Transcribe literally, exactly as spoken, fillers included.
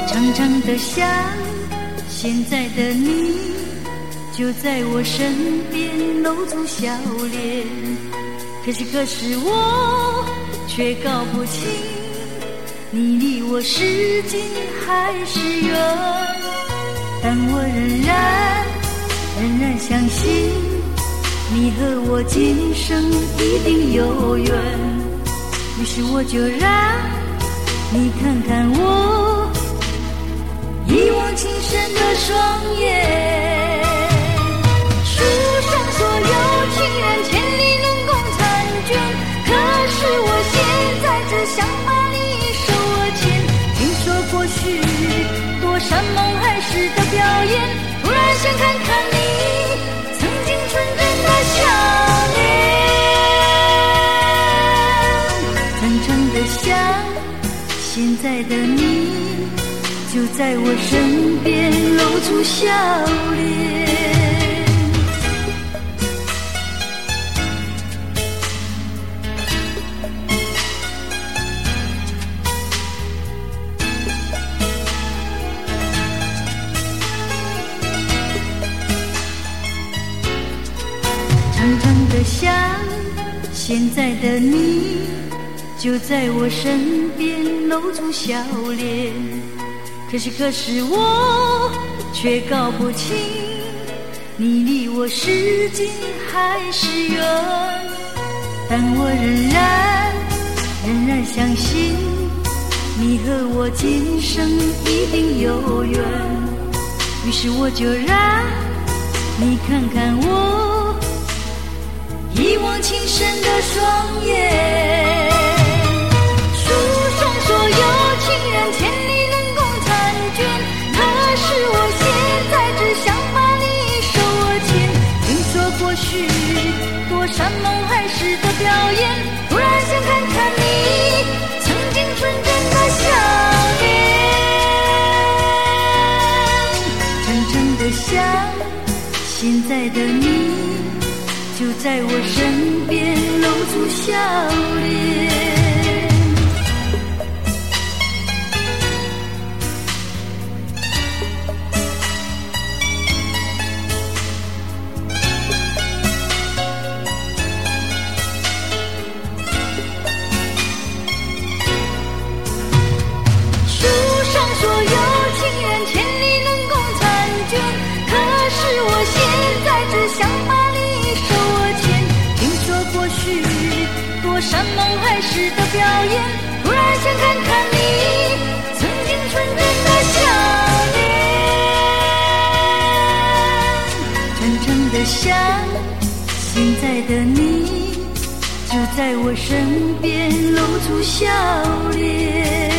长长的想，现在的你就在我身边，露出笑脸。可是可是我却搞不清，你离我是近还是远。但我仍然仍然相信，你和我今生一定有缘。于是我就让你看看我一往情深的双眼。书上所有情人千里能共婵娟，可是我现在只想把你手握牵。听说过去多山盟海誓的表演，突然想看看你曾经纯真的笑脸。长长的想，现在的你就在我身边，露出笑脸。长长的想，现在的你就在我身边，露出笑脸。可是可是我却搞不清，你离我是近还是远。但我仍然仍然相信，你和我今生一定有缘。于是我就让你看看我一往情深的双眼。书上所有情人千里能共婵娟，可是我现在只想把你手握牵。听说过去多山盟海誓的表演，突然想看看你曾经纯真的笑脸。真正的想，现在的你就在我身边，露出笑脸。书上所有情人千里能共婵娟，可是我现在只想把你手握牵。听说过去多山盟海誓的表演，突然想看看你曾经纯真的笑脸。真正的想，现在的你就在我身边，露出笑脸。